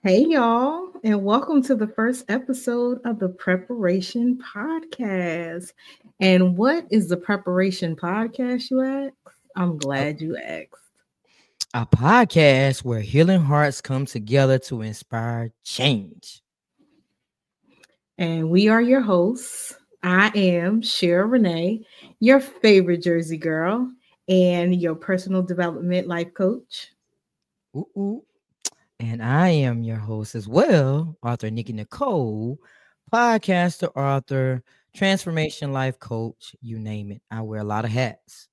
Hey, y'all, and welcome to the first episode of the Preparation Podcast. And what is the Preparation Podcast, you ask? I'm a, glad you asked. a podcast where healing hearts come together to inspire change. And we are your hosts. I am Shira Renee, your favorite Jersey girl, and your personal development life coach. Ooh, ooh. And I am your host as well, author Nikki Nicole, podcaster, author, transformation life coach, you name it. I wear a lot of hats.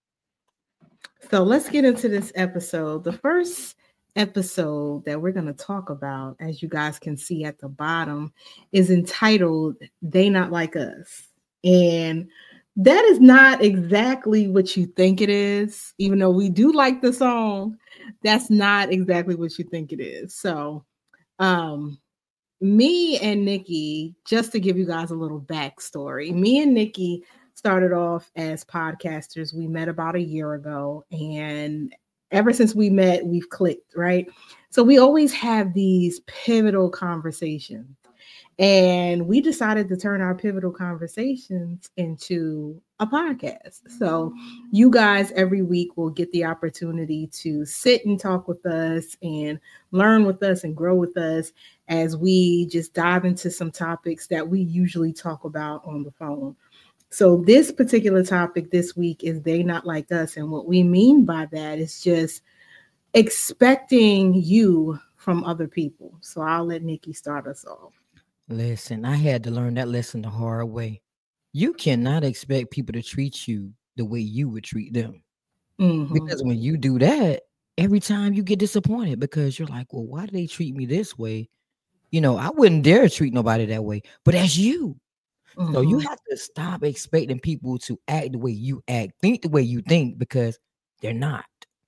So let's get into this episode. The first episode that we're going to talk about, as you guys can see at the bottom, is entitled They Not Like Us. And that is not exactly what you think it is, even though we do like the song. That's not exactly what you think it is. So, um, me and Nikki, just to give you guys a little backstory, me and Nikki started off as podcasters. We met about a year ago, and ever since we met, we've clicked, right? So we always have these pivotal conversations. And we decided to turn our pivotal conversations into a podcast. So, you guys every week will get the opportunity to sit and talk with us and learn with us and grow with us as we just dive into some topics that we usually talk about on the phone. So, this particular topic this week is They Not Like Us. And what we mean by that is just expecting you from other people. So, I'll let Nikki start us off. Listen, I had to learn that lesson the hard way. You cannot expect people to treat you the way you would treat them. Mm-hmm. Because when you do that, every time you get disappointed because you're like, well, why do they treat me this way? I wouldn't dare treat nobody that way, but that's you. So you Mm-hmm. have to stop expecting people to act the way you act, think the way you think, because they're not.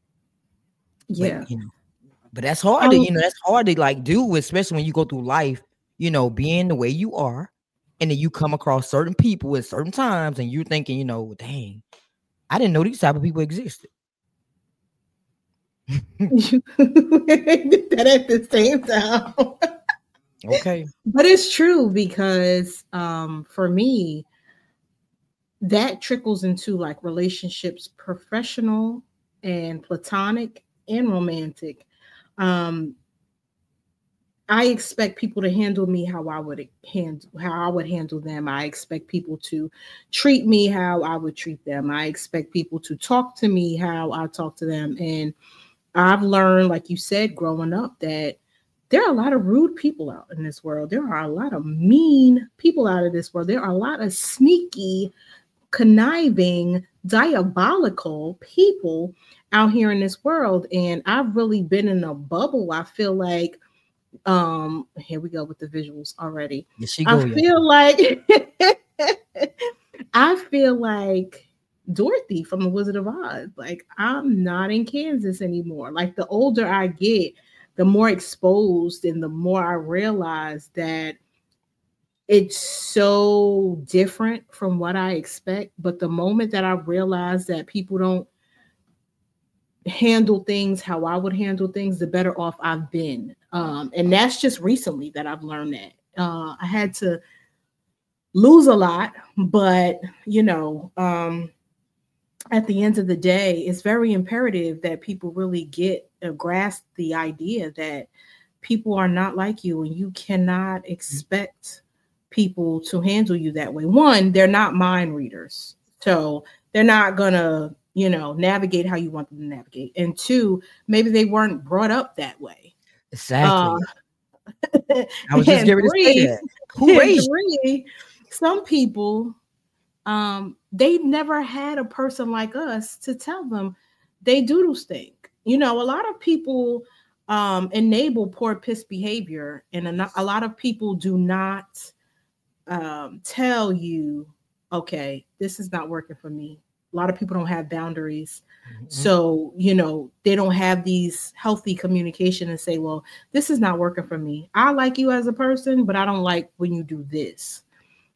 But Yeah. but that's hard to, Um, that's hard to like do, especially when you go through life, being the way you are, and then you come across certain people at certain times, and you're thinking, dang, I didn't know these type of people existed. that at the same time. Okay. But it's true because for me, that trickles into like relationships, professional and platonic and romantic. Um, I expect people to handle me how I would handle them. I expect people to treat me how I would treat them. I expect people to talk to me how I talk to them. And I've learned, like you said, growing up, that there are a lot of rude people out in this world. There are a lot of mean people out of this world. There are a lot of sneaky, conniving, diabolical people out here in this world. And I've really been in a bubble. I feel like here we go with the visuals already. There she I go, y'all. feel like I feel like Dorothy from the Wizard of Oz. Like I'm not in Kansas anymore. Like the older I get, the more exposed and the more I realize that it's so different from what I expect. But the moment that I realize that people don't handle things how I would handle things, the better off I've been. And that's just recently that I've learned that. I had to lose a lot, but you know, at the end of the day, it's very imperative that people really get grasp the idea that people are not like you and you cannot expect people to handle you that way. One, they're not mind readers. So they're not gonna, navigate how you want them to navigate. And two, maybe they weren't brought up that way. Uh Exactly. I was just and getting ready to say three, that. Who and raised three, some people they never had a person like us to tell them they doodle stink. A lot of people enable poor piss behavior, and a lot of people do not tell you, okay, this is not working for me. A lot of people don't have boundaries. you? Mhm. So, they don't have these healthy communication and say, well, this is not working for me. I like you as a person, but I don't like when you do this.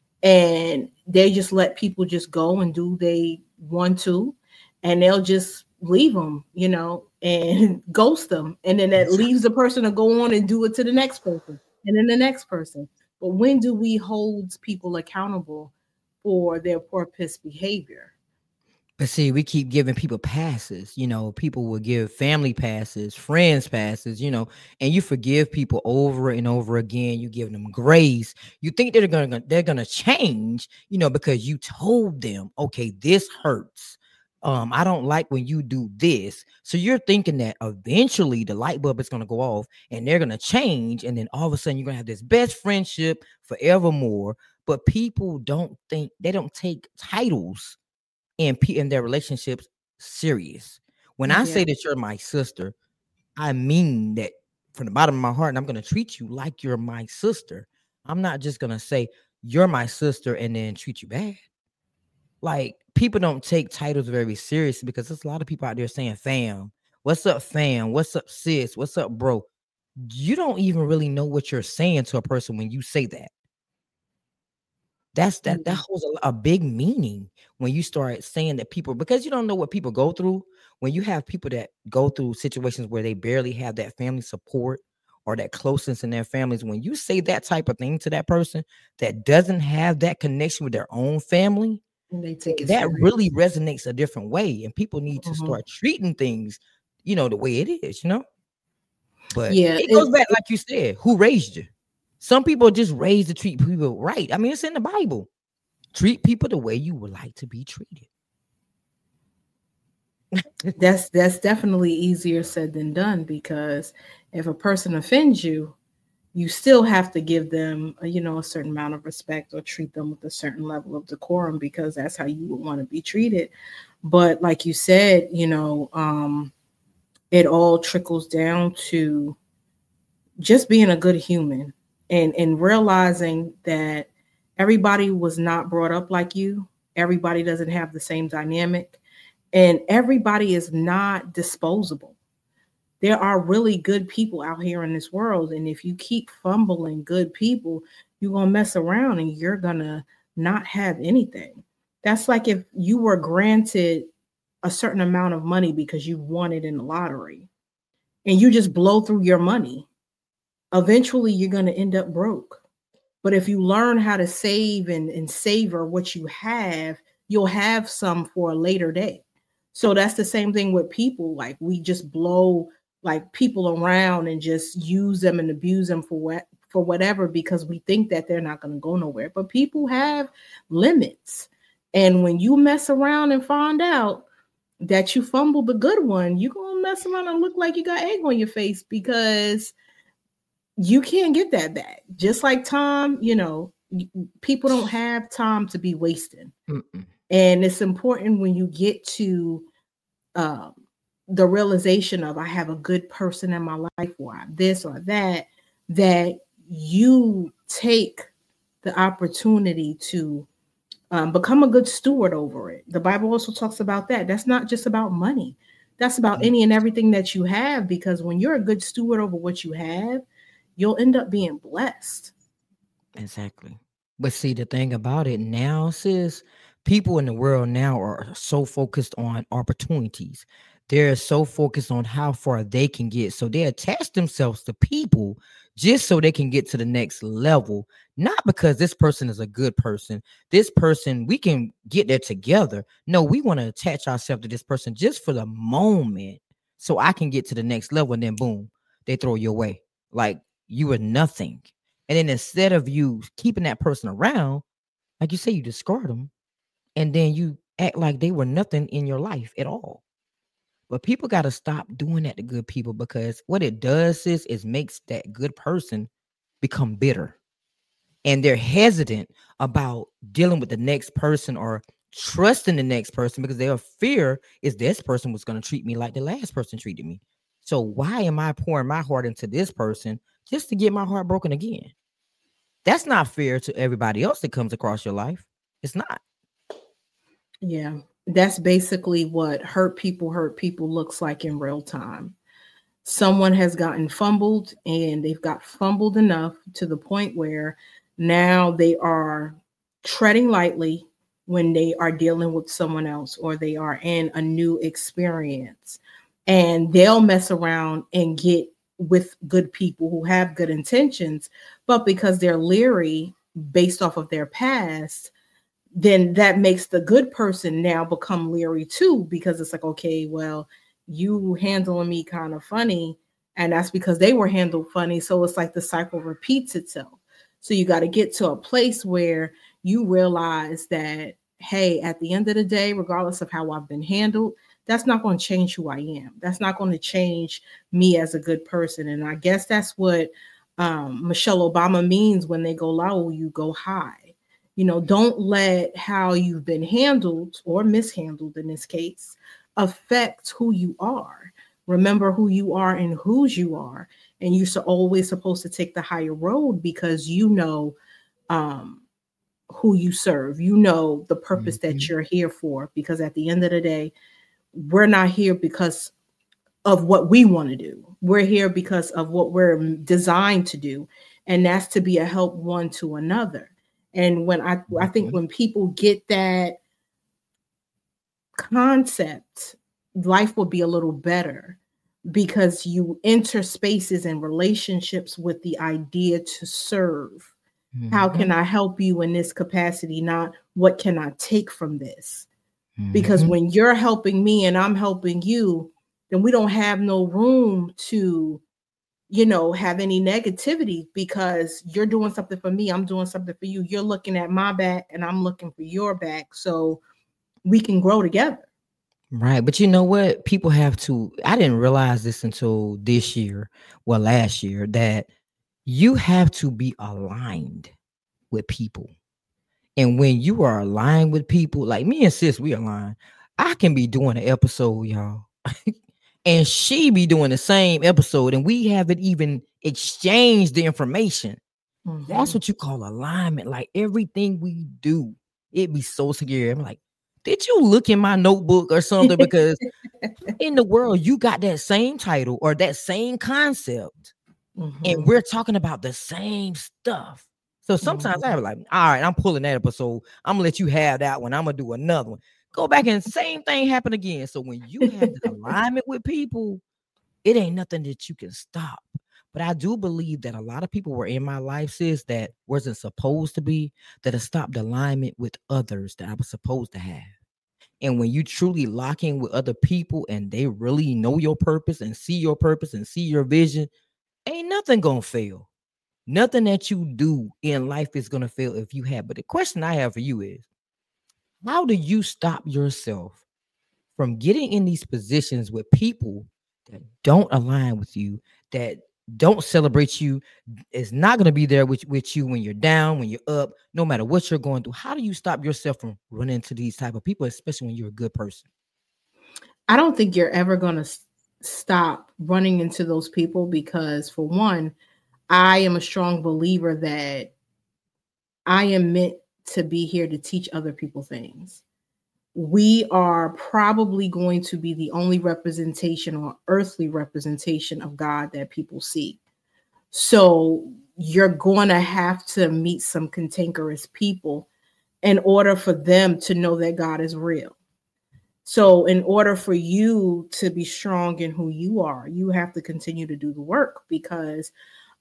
And they just let people just go and do they want to, and they'll just leave them, and ghost them. And then that leaves the person to go on and do it to the next person and then the next person. But when do we hold people accountable for their poor piss behavior? But see, we keep giving people passes. People will give family passes, friends passes, and you forgive people over and over again. You give them grace. You think they're gonna change, because you told them, okay, this hurts. I don't like when you do this. So you're thinking that eventually the light bulb is gonna go off and they're gonna change, and then all of a sudden you're gonna have this best friendship forevermore. But people don't take titles in their relationships serious. When I say that you're my sister, I mean that from the bottom of my heart, and I'm going to treat you like you're my sister. I'm not just going to say you're my sister and then treat you bad. Like, people don't take titles very seriously because there's a lot of people out there saying fam. What's up, fam? What's up, sis? What's up, bro? You don't even really know what you're saying to a person when you say that. That holds a big meaning when you start saying that people, because you don't know what people go through. When you have people that go through situations where they barely have that family support or that closeness in their families, when you say that type of thing to that person that doesn't have that connection with their own family, they take it that serious. really resonates a different way, and people need to start treating things, the way it is, But it goes back, like you said, who raised you? Some people just raised to treat people right. I mean, it's in the Bible. Treat people the way you would like to be treated. That's definitely easier said than done, because if a person offends you, you still have to give them, a certain amount of respect or treat them with a certain level of decorum, because that's how you would want to be treated. But like you said, it all trickles down to just being a good human. And realizing that everybody was not brought up like you. Everybody doesn't have the same dynamic, and everybody is not disposable. There are really good people out here in this world. And if you keep fumbling good people, you're going to mess around and you're going to not have anything. That's like if you were granted a certain amount of money because you won it in the lottery and you just blow through your money. Eventually you're going to end up broke. But if you learn how to save and savor what you have, you'll have some for a later day. So that's the same thing with people. Like, we just blow like people around and just use them and abuse them for whatever, because we think that they're not going to go nowhere. But people have limits. And when you mess around and find out that you fumbled the good one, you're going to mess around and look like you got egg on your face, because you can't get that back. Just like time, people don't have time to be wasting. And it's important when you get to the realization of, I have a good person in my life, or I this or that you take the opportunity to become a good steward over it. The Bible also talks about that. That's not just about money. That's about any and everything that you have, because when you're a good steward over what you have, you'll end up being blessed. Exactly. But see, the thing about it now, sis, people in the world now are so focused on opportunities. They're so focused on how far they can get. So they attach themselves to people just so they can get to the next level. Not because this person is a good person. This person, we can get there together. No, we want to attach ourselves to this person just for the moment so I can get to the next level. And then boom, they throw you away. Like, you are nothing. And then instead of you keeping that person around, like you say, you discard them, and then you act like they were nothing in your life at all. But people got to stop doing that to good people, because what it does is makes that good person become bitter. And they're hesitant about dealing with the next person or trusting the next person, because their fear is this person was going to treat me like the last person treated me. So why am I pouring my heart into this person just to get my heart broken again? That's not fair to everybody else that comes across your life. It's not. Yeah, that's basically what hurt people looks like in real time. Someone has gotten fumbled, and they've got fumbled enough to the point where now they are treading lightly, when they are dealing with someone else or they are in a new experience. And they'll mess around and get with good people who have good intentions, but because they're leery based off of their past, then that makes the good person now become leery too, because it's like, okay, well, you handling me kind of funny, and that's because they were handled funny. So it's like the cycle repeats itself. So you got to get to a place where you realize that, hey, at the end of the day, regardless of how I've been handled, that's not going to change who I am. That's not going to change me as a good person. And I guess that's what Michelle Obama means when they go low, you go high. You know, don't let how you've been handled or mishandled in this case affect who you are. Remember who you are and whose you are. And you're always supposed to take the higher road because you know who you serve. You know the purpose that you're here for. Because at the end of the day, we're not here because of what we want to do. We're here because of what we're designed to do. And that's to be a help one to another. And when I think when people get that concept, life will be a little better because you enter spaces and relationships with the idea to serve. How can I help you in this capacity? Not what can I take from this? Because when you're helping me and I'm helping you, then we don't have no room to, you know, have any negativity because you're doing something for me. I'm doing something for you. You're looking at my back and I'm looking for your back. So we can grow together. Right. But you know what? People have to, I didn't realize this until this year, well, last year, that you have to be aligned with people. And when you are aligned with people, like me and sis, we align. I can be doing an episode, y'all, and she be doing the same episode, and we haven't even exchanged the information. That's what you call alignment. Like everything we do, it be so scary. I'm like, did you look in my notebook or something? Because in the world, you got that same title or that same concept, and we're talking about the same stuff. So sometimes I have like, all right, I'm pulling that episode. I'm gonna let you have that one. I'm gonna do another one. Go back and same thing happen again. So when you have the alignment with people, it ain't nothing that you can stop. But I do believe that a lot of people were in my life, sis, that wasn't supposed to be, that have stopped alignment with others that I was supposed to have. And when you truly lock in with other people and they really know your purpose and see your vision, ain't nothing gonna fail. Nothing that you do in life is gonna fail if you have. But the question I have for you is, how do you stop yourself from getting in these positions with people that don't align with you, that don't celebrate you, is not going to be there with you when you're down, when you're up, no matter what you're going through? How do you stop yourself from running into these type of people, especially when you're a good person? I don't think you're ever going to stop running into those people because, for one, I am a strong believer that I am meant to be here to teach other people things. We are probably going to be the only representation or earthly representation of God that people see. So you're going to have to meet some cantankerous people in order for them to know that God is real. So in order for you to be strong in who you are, you have to continue to do the work because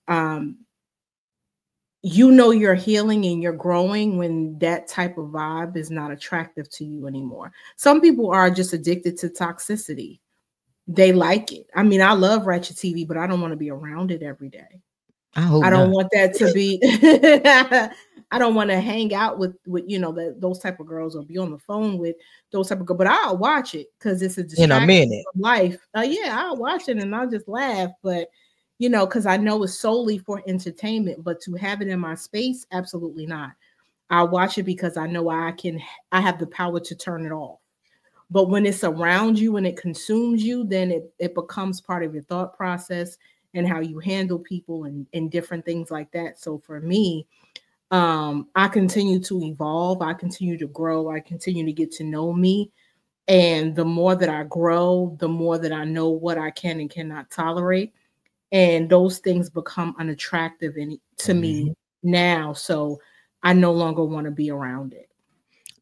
you know you're healing and you're growing when that type of vibe is not attractive to you anymore. Some people are just addicted to toxicity. They like it. I mean, I love Ratchet TV, but I don't want to be around it every day. I don't want that to be I don't want to hang out with you know, those type of girls or be on the phone with those type of girls, but I'll watch it because it's a distraction in a minute from life. Yeah, I'll watch it and I'll just laugh, but you know, because I know it's solely for entertainment, but to have it in my space, absolutely not. I watch it because I know I have the power to turn it off. But when it's around you and it consumes you, then it becomes part of your thought process and how you handle people and different things like that. So for me, I continue to evolve. I continue to grow. I continue to get to know me. And the more that I grow, the more that I know what I can and cannot tolerate. And those things become unattractive to me now. So I no longer want to be around it.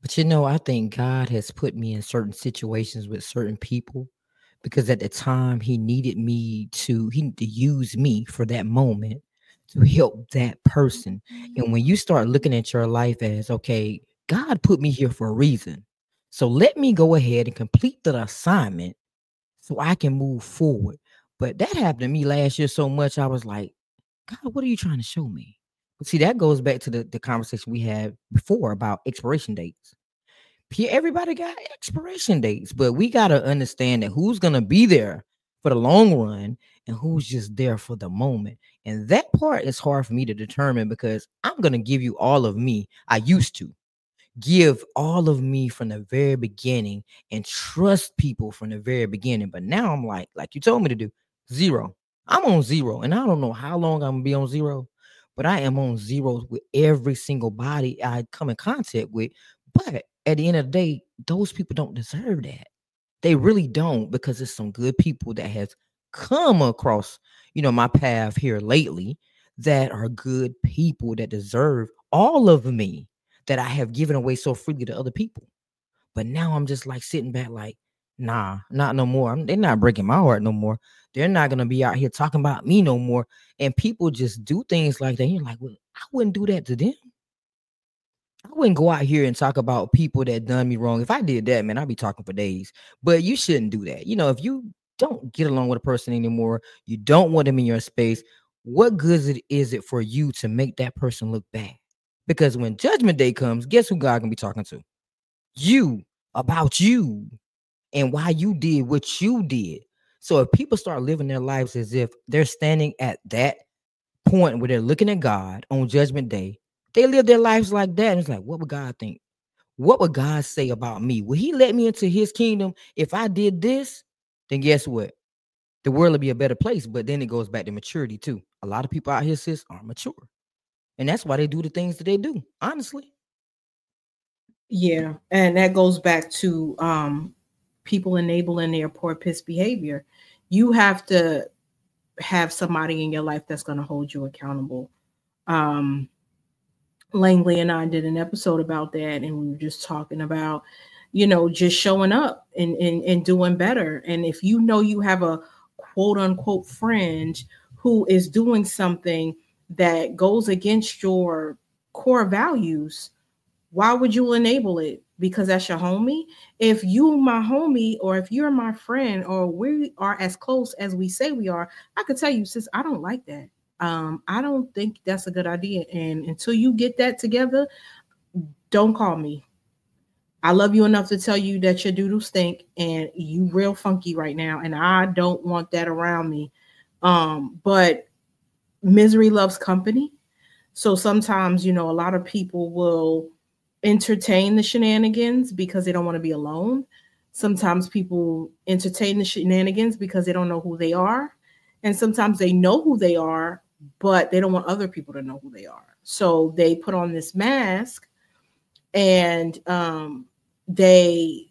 But I think God has put me in certain situations with certain people because at the time he needed to use me for that moment to help that person. And when you start looking at your life as, okay, God put me here for a reason. So let me go ahead and complete the assignment so I can move forward. But that happened to me last year so much. I was like, God, what are you trying to show me? But see, that goes back to the conversation we had before about expiration dates. Everybody got expiration dates, but we got to understand that who's going to be there for the long run and who's just there for the moment. And that part is hard for me to determine because I'm going to give you all of me. I used to give all of me from the very beginning and trust people from the very beginning. But now I'm like you told me to do, zero. I'm on zero, and I don't know how long I'm gonna be on zero, but I am on zero with every single body I come in contact with. But at the end of the day, those people don't deserve that. They really don't, because it's some good people that has come across, my path here lately that are good people that deserve all of me that I have given away so freely to other people. But now I'm just like sitting back like, nah, not no more. They're not breaking my heart no more. They're not going to be out here talking about me no more. And people just do things like that. And you're like, well, I wouldn't do that to them. I wouldn't go out here and talk about people that done me wrong. If I did that, man, I'd be talking for days. But you shouldn't do that. If you don't get along with a person anymore, you don't want them in your space, what good is it for you to make that person look bad? Because when judgment day comes, guess who God can be talking to? You, about you, and why you did what you did. So if people start living their lives as if they're standing at that point where they're looking at God on judgment day, they live their lives like that. And it's like, what would God think? What would God say about me? Will he let me into his kingdom if I did this? Then guess what? The world will be a better place. But then it goes back to maturity too. A lot of people out here, sis, aren't mature. And that's why they do the things that they do, honestly. Yeah. And that goes back to people enabling their poor piss behavior. You have to have somebody in your life that's going to hold you accountable. Langley and I did an episode about that, and we were just talking about, just showing up and doing better. And if you have a quote unquote friend who is doing something that goes against your core values, why would you enable it? Because that's your homie. If you my homie, or if you're my friend, or we are as close as we say we are, I could tell you, sis, I don't like that. I don't think that's a good idea. And until you get that together, don't call me. I love you enough to tell you that your doodle stink and you real funky right now, and I don't want that around me. But misery loves company. So sometimes, a lot of people will entertain the shenanigans because they don't want to be alone. Sometimes people entertain the shenanigans because they don't know who they are. And sometimes they know who they are, but they don't want other people to know who they are. So they put on this mask, and they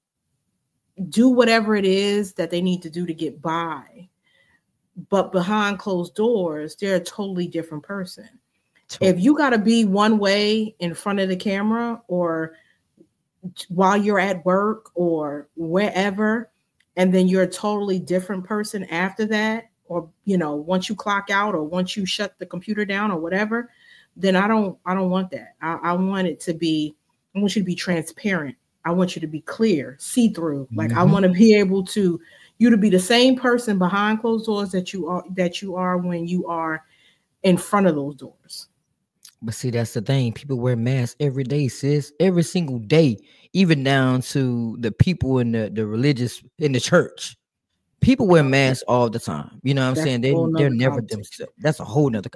do whatever it is that they need to do to get by. But behind closed doors, they're a totally different person. If you got to be one way in front of the camera, or while you're at work or wherever, and then you're a totally different person after that, or once you clock out, or once you shut the computer down or whatever, then I don't want that. I want it to be, I want you to be transparent. I want you to be clear, see through. Like, I want to be able to you to be the same person behind closed doors that you are when you are in front of those doors. But see, that's the thing. People wear masks every day, sis. Every single day, even down to the people in the religious, in the church. People wear masks all the time. You know what I'm saying? They're never themselves. That's a whole nother,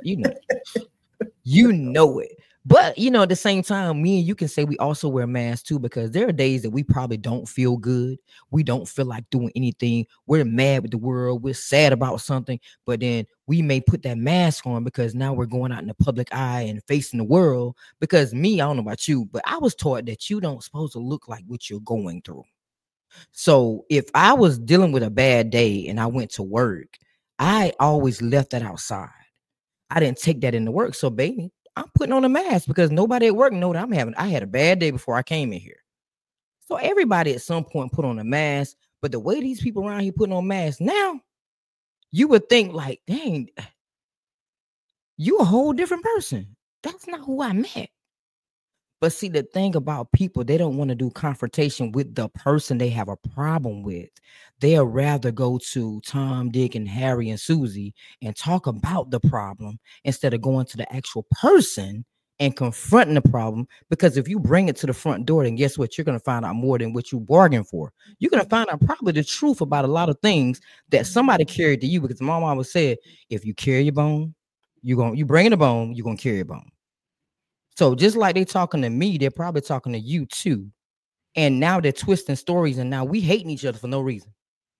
you know it. But at the same time, me and you can say we also wear masks too, because there are days that we probably don't feel good. We don't feel like doing anything. We're mad with the world. We're sad about something. But then we may put that mask on because now we're going out in the public eye and facing the world. Because me, I don't know about you, but I was taught that you don't supposed to look like what you're going through. So if I was dealing with a bad day and I went to work, I always left that outside. I didn't take that into work. So baby, I'm putting on a mask because nobody at work know that I had a bad day before I came in here. So everybody at some point put on a mask, but the way these people around here putting on masks now, you would think like, dang, you a whole different person. That's not who I met. But see, the thing about people, they don't want to do confrontation with the person they have a problem with. They'll rather go to Tom, Dick, and Harry and Susie and talk about the problem instead of going to the actual person and confronting the problem. Because if you bring it to the front door, then guess what? You're going to find out more than what you bargained for. You're going to find out probably the truth about a lot of things that somebody carried to you. Because my mom always said, if you carry your bone, you bring in a bone, you're going to carry your bone. So just like they talking to me, they're probably talking to you too. And now they're twisting stories, and now we hating each other for no reason.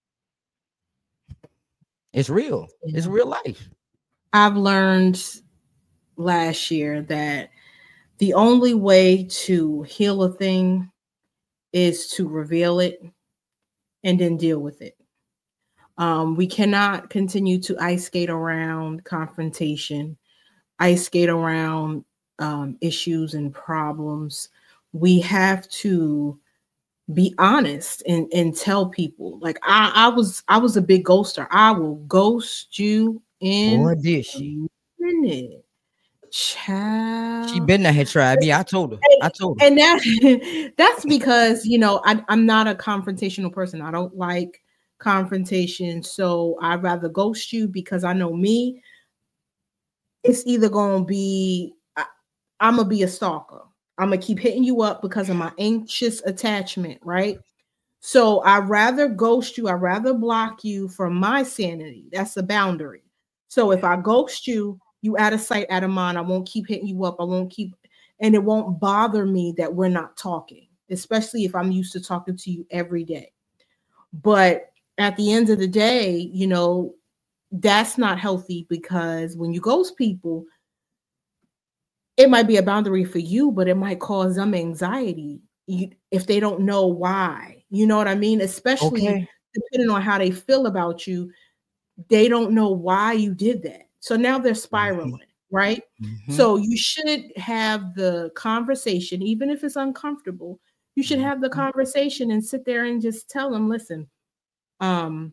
It's real. Yeah. It's real life. I've learned last year that the only way to heal a thing is to reveal it and then deal with it. We cannot continue to ice skate around confrontation, ice skate around issues and problems. We have to be honest and tell people. Like I was a big ghoster. I will ghost you in a minute. Child. She been there, tried me. I told her. And that's because, you know, I'm not a confrontational person. I don't like confrontation. So I'd rather ghost you because I know me. It's either going to be, I'm going to be a stalker. I'm going to keep hitting you up because of my anxious attachment, right? So I'd rather ghost you. I'd rather block you for my sanity. That's a boundary. So if I ghost you, you out of sight, out of mind. I won't keep hitting you up. And it won't bother me that we're not talking, especially if I'm used to talking to you every day. But at the end of the day, you know, that's not healthy because when you ghost people, it might be a boundary for you, but it might cause them anxiety if they don't know why. You know what I mean? Especially depending on how they feel about you, they don't know why you did that. So now they're spiraling, right? Mm-hmm. So you should have the conversation, even if it's uncomfortable. You should have the conversation and sit there and just tell them, listen, I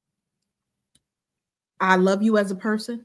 love you as a person,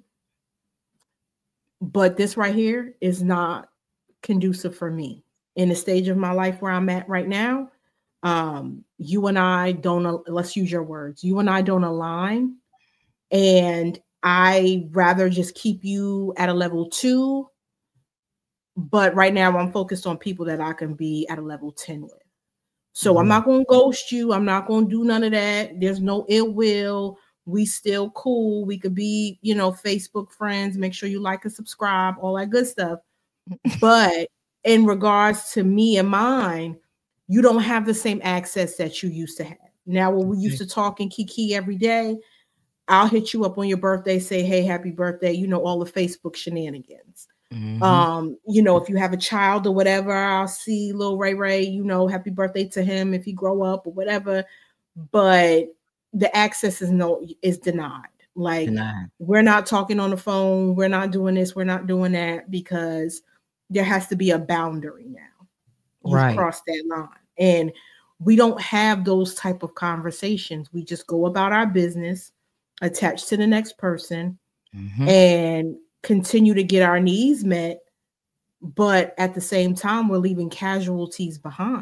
but this right here is not conducive for me in the stage of my life where I'm at right now. You and I don't, let's use your words. You and I don't align. And I rather just keep you at a level 2. But right now I'm focused on people that I can be at a level 10 with. So I'm not going to ghost you. I'm not going to do none of that. There's no ill will. We still cool. We could be, you know, Facebook friends. Make sure you like and subscribe, all that good stuff. But in regards to me and mine, you don't have the same access that you used to have. Now, when we used to talk and kiki every day, I'll hit you up on your birthday, say, hey, happy birthday. You know, all the Facebook shenanigans. Mm-hmm. You know, if you have a child or whatever, I'll see little Ray, you know, happy birthday to him if he grow up or whatever. But the access is denied. Like we're not talking on the phone. We're not doing this. We're not doing that because there has to be a boundary now. You've crossed that line. And we don't have those type of conversations. We just go about our business, attached to the next person, and continue to get our needs met. But at the same time, we're leaving casualties behind.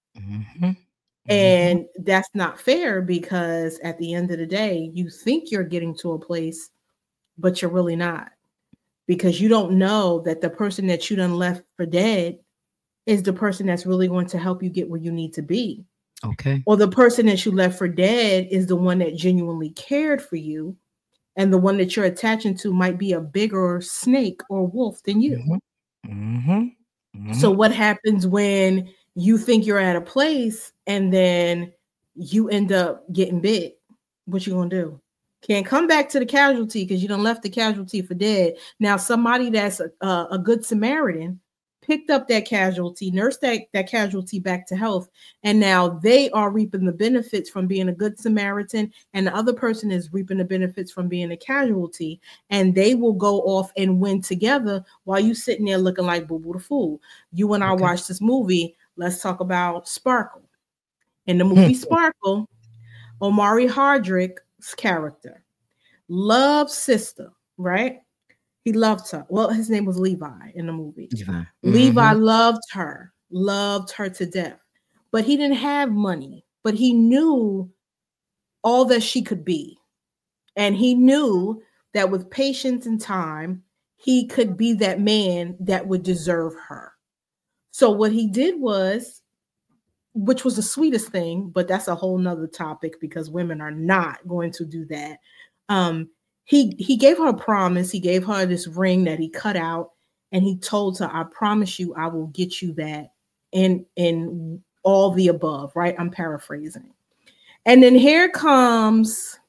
And that's not fair because at the end of the day, you think you're getting to a place, but you're really not. Because you don't know that the person that you done left for dead is the person that's really going to help you get where you need to be. Okay. Or the person that you left for dead is the one that genuinely cared for you. And the one that you're attaching to might be a bigger snake or wolf than you. So what happens when you think you're at a place and then you end up getting bit? What you gonna do? Can't come back to the casualty because you done left the casualty for dead. Now somebody that's a good Samaritan picked up that casualty, nursed that casualty back to health, and now they are reaping the benefits from being a good Samaritan, and the other person is reaping the benefits from being a casualty, and they will go off and win together while you sitting there looking like Boo Boo the Fool. You and I watched this movie. Let's talk about Sparkle. In the movie Sparkle, Omari Hardwick's character loved sister, right? He loved her. Well, his name was Levi in the movie. Levi loved her to death, but he didn't have money, but he knew all that she could be. And he knew that with patience and time, he could be that man that would deserve her. So what he did was, which was the sweetest thing, but that's a whole nother topic because women are not going to do that. He gave her a promise. He gave her this ring that he cut out, and he told her, I promise you, I will get you that in all the above, right? I'm paraphrasing. And then here comes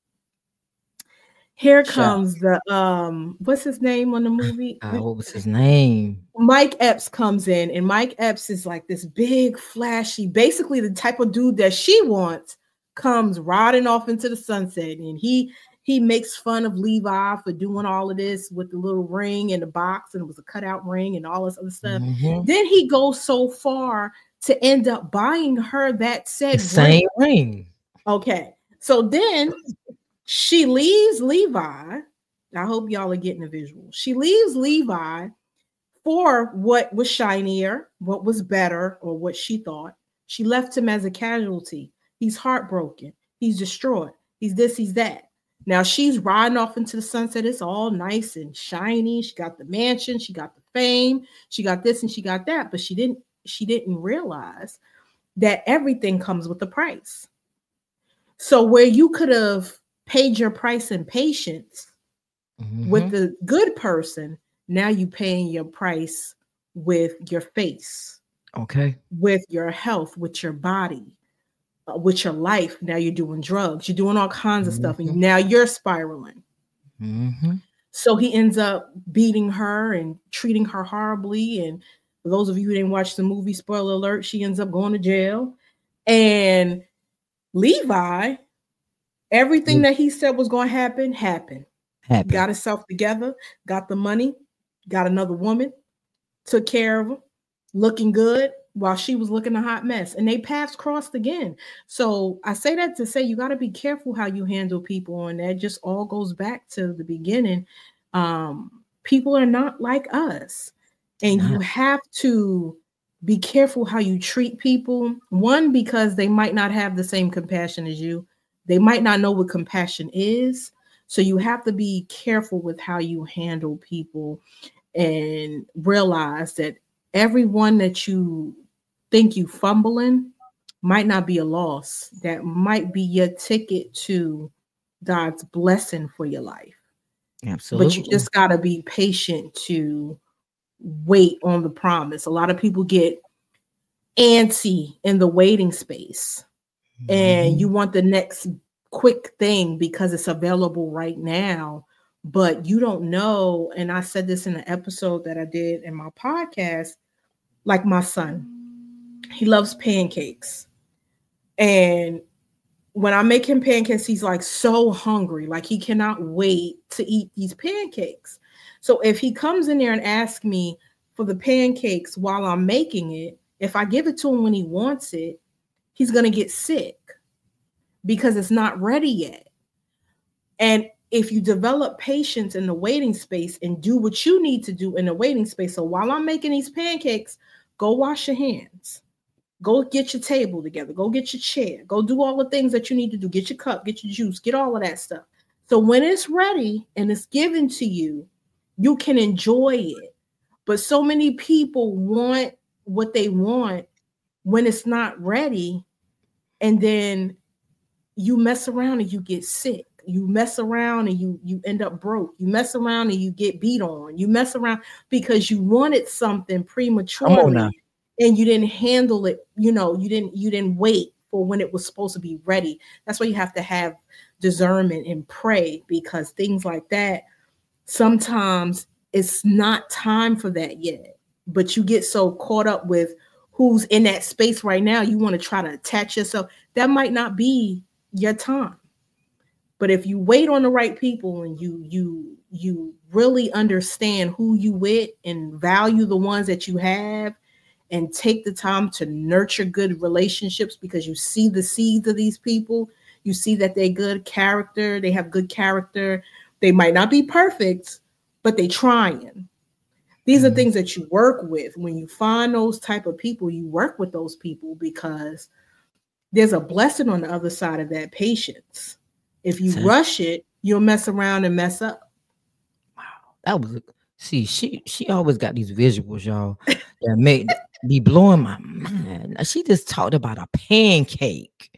the what's his name on the movie? What was his name? Mike Epps comes in, and Mike Epps is like this big, flashy, basically the type of dude that she wants, comes riding off into the sunset, and he makes fun of Levi for doing all of this with the little ring in the box, and it was a cutout ring and all this other stuff. Then he goes so far to end up buying her that said same ring. Okay, so then she leaves Levi. I hope y'all are getting a visual. She leaves Levi for what was shinier, what was better, or what she thought. She left him as a casualty. He's heartbroken. He's distraught. He's this, he's that. Now she's riding off into the sunset. It's all nice and shiny. She got the mansion. She got the fame. She got this and she got that. But she didn't realize that everything comes with a price. So where you could have paid your price in patience with the good person, now you paying your price with your face. Okay. With your health, with your body, with your life. Now you're doing drugs. You're doing all kinds of stuff. And now you're spiraling. So he ends up beating her and treating her horribly. And for those of you who didn't watch the movie, spoiler alert, she ends up going to jail. And Levi, everything that he said was going to happen, happened. Got himself together, got the money, got another woman, took care of her, looking good while she was looking a hot mess. And they paths crossed again. So I say that to say you got to be careful how you handle people. And that just all goes back to the beginning. People are not like us. And you have to be careful how you treat people. One, because they might not have the same compassion as you. They might not know what compassion is. So you have to be careful with how you handle people and realize that everyone that you think you fumbling might not be a loss. That might be your ticket to God's blessing for your life. Absolutely. But you just got to be patient to wait on the promise. A lot of people get antsy in the waiting space. And you want the next quick thing because it's available right now, but you don't know. And I said this in an episode that I did in my podcast, like my son, he loves pancakes. And when I make him pancakes, he's like so hungry, like he cannot wait to eat these pancakes. So if he comes in there and asks me for the pancakes while I'm making it, if I give it to him when he wants it, he's going to get sick because it's not ready yet. And if you develop patience in the waiting space and do what you need to do in the waiting space. So while I'm making these pancakes, go wash your hands, go get your table together, go get your chair, go do all the things that you need to do. Get your cup, get your juice, get all of that stuff. So when it's ready and it's given to you, you can enjoy it. But so many people want what they want when it's not ready. And then you mess around and you get sick. You mess around and you end up broke. You mess around and you get beat on. You mess around because you wanted something prematurely and you didn't handle it. You didn't wait for when it was supposed to be ready. That's why you have to have discernment and pray, because things like that, sometimes it's not time for that yet. but you get so caught up with who's in that space right now, you want to try to attach yourself. That might not be your time. But if you wait on the right people and you really understand who you with and value the ones that you have and take the time to nurture good relationships, because you see the seeds of these people, you see that they're good character, they have good character. They might not be perfect, but they trying. These are things that you work with. When you find those type of people, you work with those people because there's a blessing on the other side of that patience. If you rush it, you'll mess around and mess up. Wow. That was, see, she always got these visuals, y'all, that make be blowing my mind. She just talked about a pancake.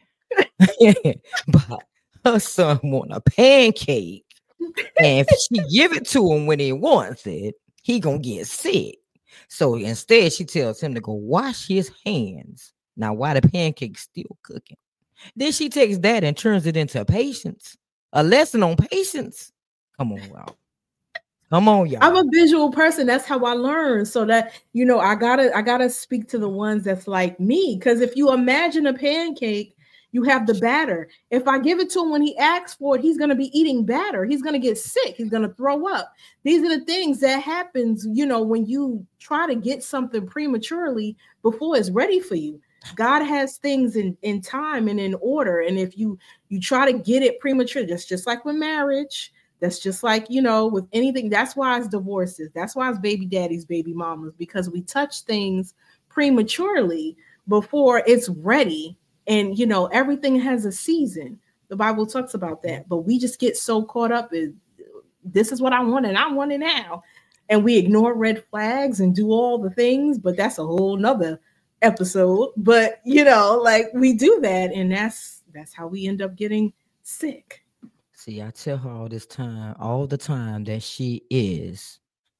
But her son want a pancake. And if she give it to him when he wants it, he gonna get sick. So instead, she tells him to go wash his hands. Now, why the pancake's still cooking? Then she takes that and turns it into patience. A lesson on patience. Come on, y'all. Come on, y'all. I'm a visual person. That's how I learn. So that, you know, I gotta speak to the ones that's like me. Because if you imagine a pancake, you have the batter. If I give it to him when he asks for it, he's gonna be eating batter. He's gonna get sick. He's gonna throw up. These are the things that happens, you know, when you try to get something prematurely before it's ready for you. God has things in time and in order. And if you try to get it premature, just like with marriage, that's just like, you know, with anything. That's why it's divorces. That's why it's baby daddies, baby mamas, because we touch things prematurely before it's ready. And, you know, everything has a season. The Bible talks about that. But we just get so caught up in this is what I want and I want it now. And we ignore red flags and do all the things. But that's a whole nother episode. But, you know, like we do that. And that's how we end up getting sick. See, I tell her all the time that she is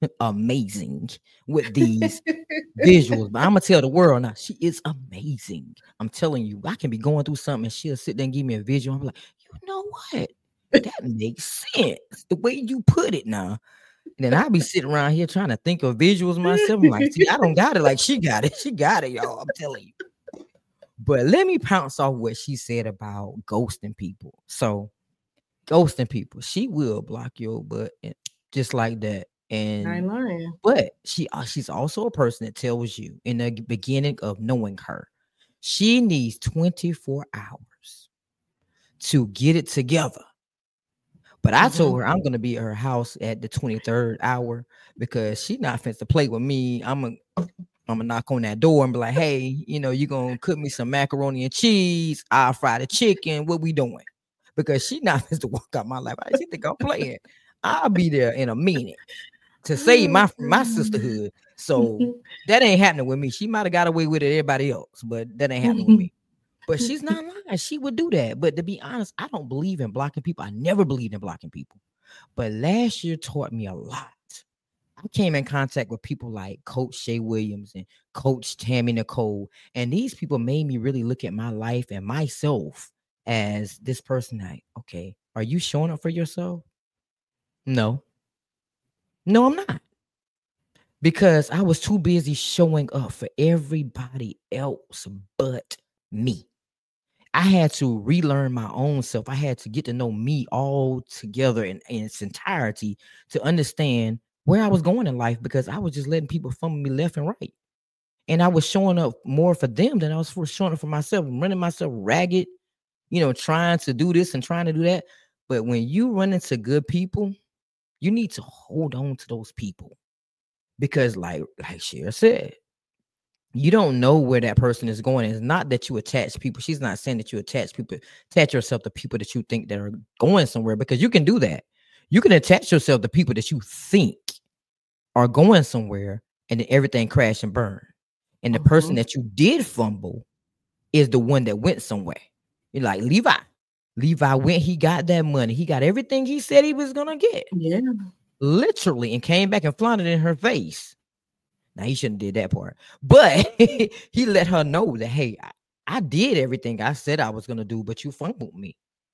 amazing with these visuals. But I'm gonna tell the world now, she is amazing. I'm telling you, I can be going through something and she'll sit there and give me a visual. I'm like, you know what? That makes sense. The way you put it now. And then I'll be sitting around here trying to think of visuals myself. I'm like, see, I don't got it like she got it. She got it, y'all. I'm telling you. But let me pounce off what she said about ghosting people. So ghosting people, she will block your butt just like that. And I ain't lying. But she's also a person that tells you in the beginning of knowing her, she needs 24 hours to get it together. But I told her I'm gonna be at her house at the 23rd hour because she's not finna to play with me. I'm gonna knock on that door and be like, hey, you know, you gonna cook me some macaroni and cheese, I'll fry the chicken, what we doing? Because she not supposed to walk out my life. She think I'm playing. I'll be there in a minute to save my sisterhood. So that ain't happening with me. She might have got away with it everybody else, but that ain't happening with me. But she's not lying. She would do that. But to be honest, I don't believe in blocking people. I never believed in blocking people. But last year taught me a lot. I came in contact with people like Coach Shay Williams and Coach Tammy Nicole. And these people made me really look at my life and myself as this person. Like, okay, are you showing up for yourself? No, I'm not. Because I was too busy showing up for everybody else but me. I had to relearn my own self. I had to get to know me all together in its entirety to understand where I was going in life, because I was just letting people fumble me left and right. And I was showing up more for them than I was showing up for myself, running myself ragged, you know, trying to do this and trying to do that. But when you run into good people, you need to hold on to those people. Because like Cher said, you don't know where that person is going. It's not that you attach people. She's not saying that you attach yourself to people that you think that are going somewhere, because you can do that. You can attach yourself to people that you think are going somewhere, and then everything crash and burn. And the person that you did fumble is the one that went somewhere. You're like Levi. Levi went, he got that money. He got everything he said he was going to get. Yeah. Literally, and came back and flaunted in her face. Now, he shouldn't have did that part, but he let her know that, hey, I did everything I said I was going to do, but you fumbled me.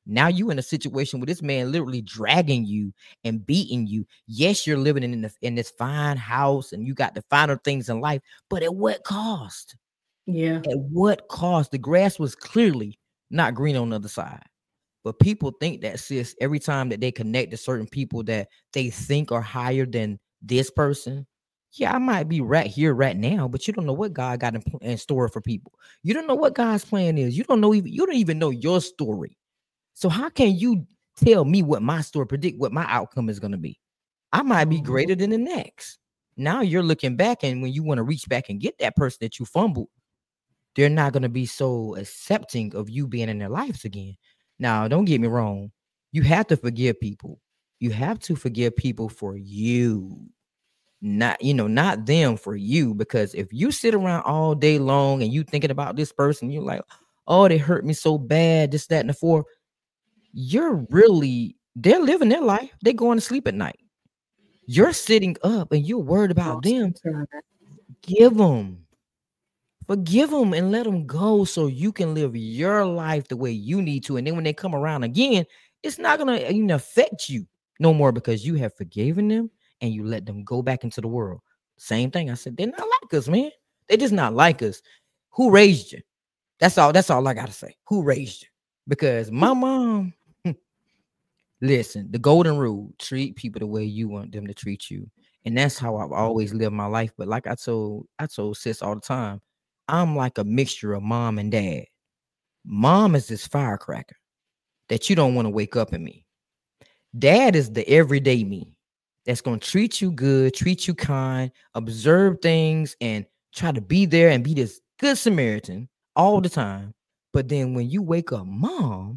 Now you in a situation where this man literally dragging you and beating you. Yes, you're living in this fine house and you got the finer things in life, but at what cost? Yeah. At what cost? The grass was clearly not green on the other side. But people think that, sis, every time that they connect to certain people that they think are higher than this person. Yeah, I might be right here, right now, but you don't know what God got in store for people. You don't know what God's plan is. You don't even know your story. So how can you tell me what my story, predict what my outcome is going to be? I might be greater than the next. Now you're looking back, and when you want to reach back and get that person that you fumbled, they're not going to be so accepting of you being in their lives again. Now, don't get me wrong. You have to forgive people. You have to forgive people for you, not them, for you. Because if you sit around all day long and you thinking about this person, you're like, oh, they hurt me so bad, this, that, and the fourth. They're living their life. They're going to sleep at night. You're sitting up and you're worried about them. Forgive them and let them go so you can live your life the way you need to. And then when they come around again, it's not going to even affect you no more because you have forgiven them and you let them go back into the world. Same thing. I said, they're not like us, man. They're just not like us. Who raised you? That's all I got to say. Who raised you? Because my mom, listen, the golden rule, treat people the way you want them to treat you. And that's how I've always lived my life. But like I told sis all the time, I'm like a mixture of mom and dad. Mom is this firecracker that you don't want to wake up in me. Dad is the everyday me that's going to treat you good, treat you kind, observe things, and try to be there and be this good Samaritan all the time. But then when you wake up, mom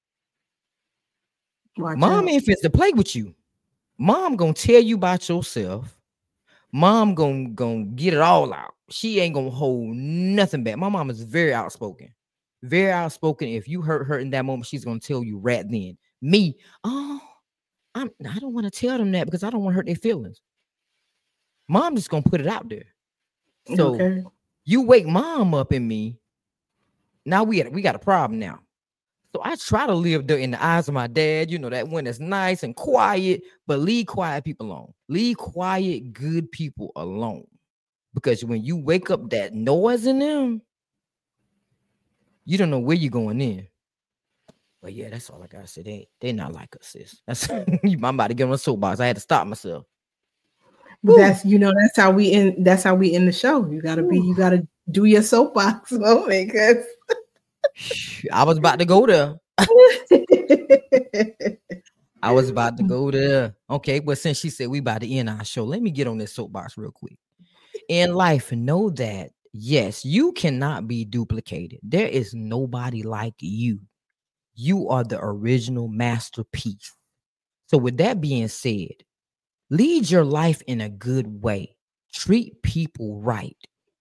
ain't fit to play with you. Mom gonna tell you about yourself. Mom gonna get it all out. She ain't gonna hold nothing back. My mom is very outspoken. Very outspoken. If you hurt her in that moment, she's gonna tell you right then. Me, I don't want to tell them that because I don't want to hurt their feelings. Mom just gonna put it out there. So you wake mom up in me. Now we got a problem now. So I try to live in the eyes of my dad, that one that's nice and quiet, but leave quiet people alone. Leave quiet, good people alone. Because when you wake up that noise in them, you don't know where you're going in. But yeah, that's all I gotta say. They're not like us, sis. I'm about to get on a soapbox. I had to stop myself. But that's how we end the show. You gotta do your soapbox moment, because I was about to go there. I was about to go there. Okay, but since she said we about to end our show, let me get on this soapbox real quick. In life, know that, yes, you cannot be duplicated. There is nobody like you. You are the original masterpiece. So with that being said, lead your life in a good way. Treat people right.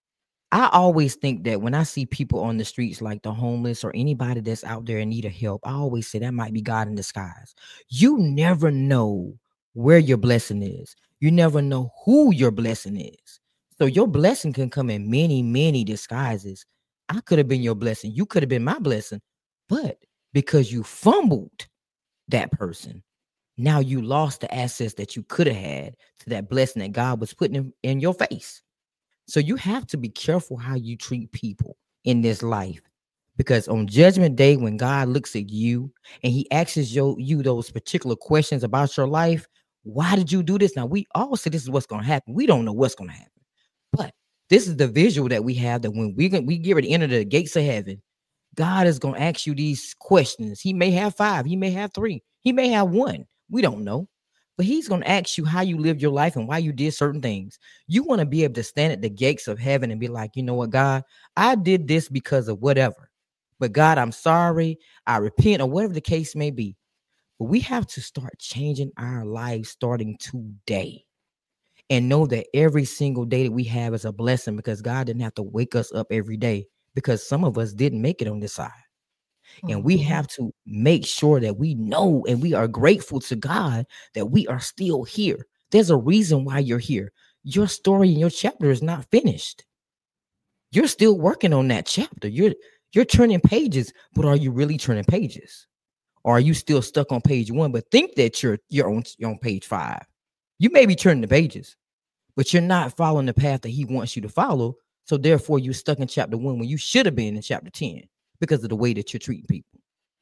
I always think that when I see people on the streets, like the homeless or anybody that's out there in need of help, I always say that might be God in disguise. You never know where your blessing is. You never know who your blessing is. So your blessing can come in many, many disguises. I could have been your blessing. You could have been my blessing. But because you fumbled that person, now you lost the access that you could have had to that blessing that God was putting in your face. So you have to be careful how you treat people in this life, because on Judgment Day, when God looks at you and he asks you those particular questions about your life, why did you do this? Now, we all say this is what's going to happen. We don't know what's going to happen, but this is the visual that we have, that when we get ready to enter the gates of heaven, God is going to ask you these questions. He may have 5, he may have 3, he may have 1. We don't know. But he's going to ask you how you lived your life and why you did certain things. You want to be able to stand at the gates of heaven and be like, you know what, God, I did this because of whatever. But God, I'm sorry. I repent, or whatever the case may be. But we have to start changing our lives starting today. And know that every single day that we have is a blessing, because God didn't have to wake us up every day, because some of us didn't make it on this side. And we have to make sure that we know and we are grateful to God that we are still here. There's a reason why you're here. Your story and your chapter is not finished. You're still working on that chapter. You're turning pages, but are you really turning pages? Or are you still stuck on page 1, but think that you're on page 5? You may be turning the pages, but you're not following the path that he wants you to follow. So therefore, you're stuck in chapter 1 when you should have been in chapter 10 because of the way that you're treating people.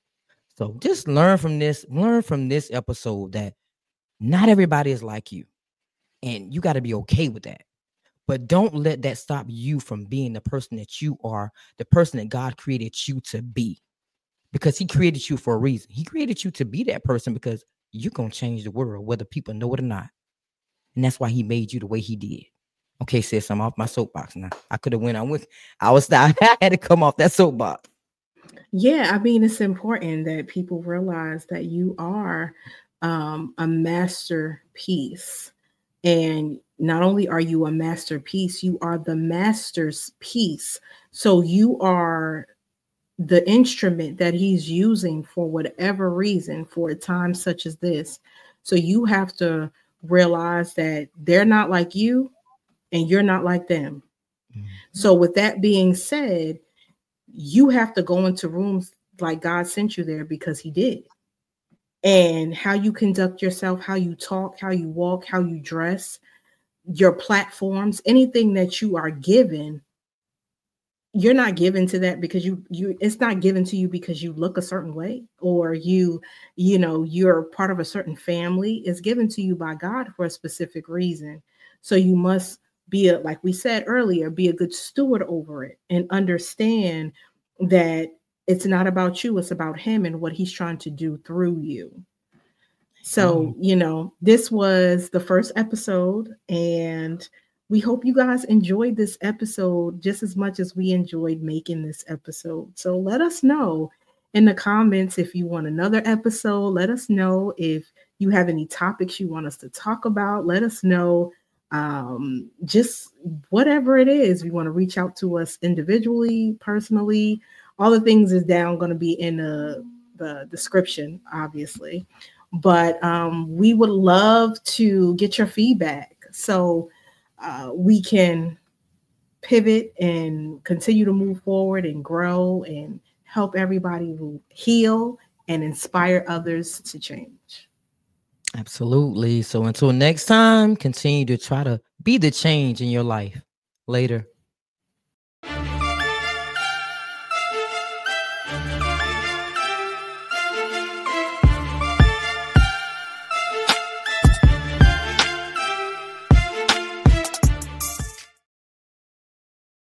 So just learn from this episode that not everybody is like you, and you got to be okay with that. But don't let that stop you from being the person that you are, the person that God created you to be, because he created you for a reason. He created you to be that person because you're going to change the world, whether people know it or not. And that's why he made you the way he did. Okay, sis, I'm off my soapbox now. I could have went on with, I had to come off that soapbox. Yeah, I mean, it's important that people realize that you are a masterpiece. And not only are you a masterpiece, you are the master's piece. So you are the instrument that he's using for whatever reason for a time such as this. So you have to realize that they're not like you and you're not like them. Mm-hmm. So with that being said, you have to go into rooms like God sent you there because he did. And how you conduct yourself, how you talk, how you walk, how you dress, your platforms, anything that you are given, you're not given to that because you it's not given to you because you look a certain way or you're part of a certain family. It's given to you by God for a specific reason. So you must be like we said earlier, be a good steward over it and understand that it's not about you, it's about him and what he's trying to do through you. So, this was the first episode, and we hope you guys enjoyed this episode just as much as we enjoyed making this episode. So let us know in the comments if you want another episode. Let us know if you have any topics you want us to talk about. Let us know just whatever it is. You want to reach out to us individually, personally. All the things is going to be in the description, obviously. But we would love to get your feedback so we can pivot and continue to move forward and grow and help everybody heal and inspire others to change. Absolutely. So until next time, continue to try to be the change in your life. Later.